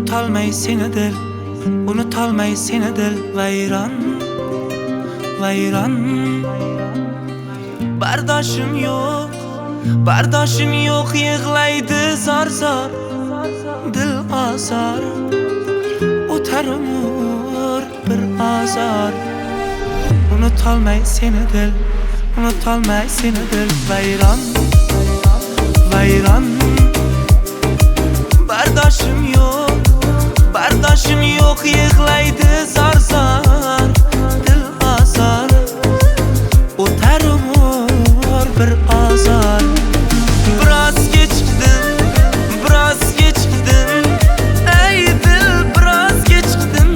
Unutolmay seni dil, unutolmay seni dil vayron, vayron. Bardoshim yo'q, bardoshim yo'q, yig'laydi zor-zor dil azor. O'tar umr bir azor. Unutolmay seni dil, unutolmay seni dil vayron, vayron. Bardoshim yo'q, bardoshim yo'q, yig'laydi zor-zor dil azor. O'tar umr bir azor. Biroz kechikdim, biroz kechikdim, ey dil biroz kechikdim.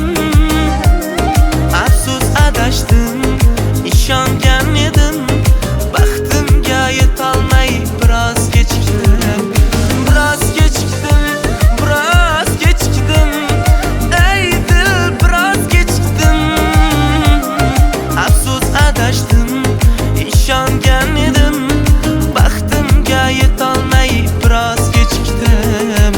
Afsus adashdim, ishongan edim, baxtimga yetolmay biroz kechikdim. Biroz kechikdim, biroz kechikdim, ey dil biroz kechikdim. Afsus adashdim, ishongan edim, baxtimga yetolmay biroz kechikdim.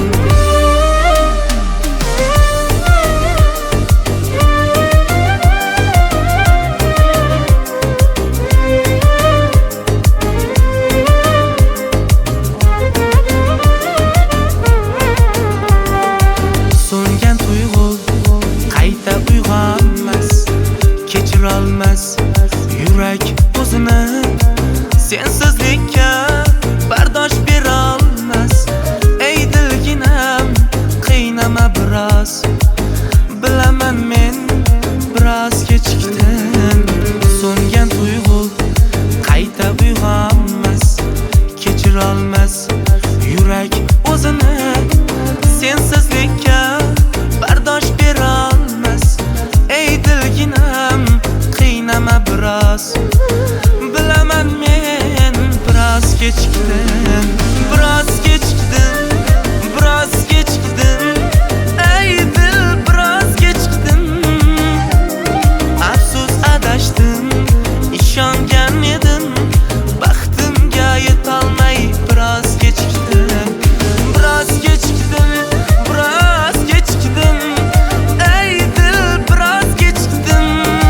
So'ngan tuyg'u qayta uyg'onmas, kechirolmas yurak o'zini. Sensizlikka bardosh berolmas, ey dilginam qiynama biroz. Bilaman men biroz kechikdim. So'ngan tuyg'u qayta uyg'onmas, kechirolmas yurak o'zini. Sensizlikka bardosh berolmas, ey dilginam qiynama biroz. Bilaman men biroz kechikdim, biroz kechikdim, biroz kechikdim, ey dil biroz kechikdim. Afsus adashdim, ishongan edim, baxtimga yetolmay biroz kechikdim. Biroz kechikdim, biroz kechikdim, ey dil biroz kechikdim.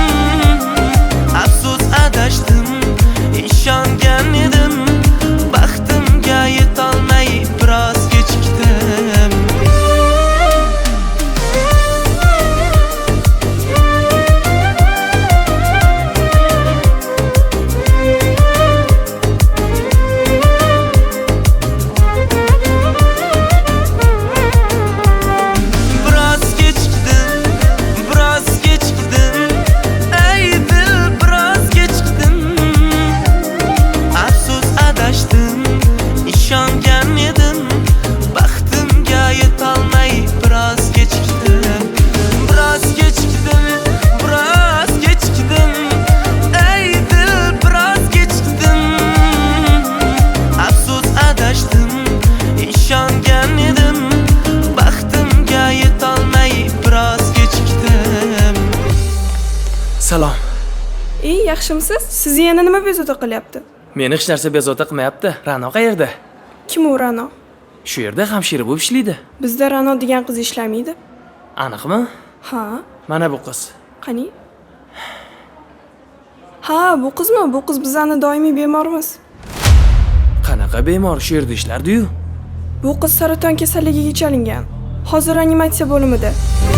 Afsus adashdim, ishongan edim, baxtimga yetolmay biroz kechikdim. Biroz kechikdim, biroz kechikdim, ey dil biroz kechikdim. Afsus adashdim, ishongan edim, baxtimga yetolmay biroz kechikdim. Biroz kechikdim, biroz kechikdim, ey dil biroz kechikdim. Afsus adashdim, ishongan edim, baxtimga yetolmay biroz kechikdim. Salom. Yaxshimisiz? Sizni yana nima bezovta qilyapti? Meni hech narsa bezovta qilmayapti. Ra'no qayerda? Kim u Ra'no? Shu yerda hamshira bo'lib ishlaydi. Bizda Ra'no degan qiz ishlamaydi. Aniqmi? Ha, Mana bu qiz. qani? Ha, bu qizmi? Bu qiz bizning doimiy bemorimiz. Qanaqa bemor shu yerda ishlardi-yu? Bu qiz saraton kasalligiga chalingan. Hozir reanimatsiya bo'limida.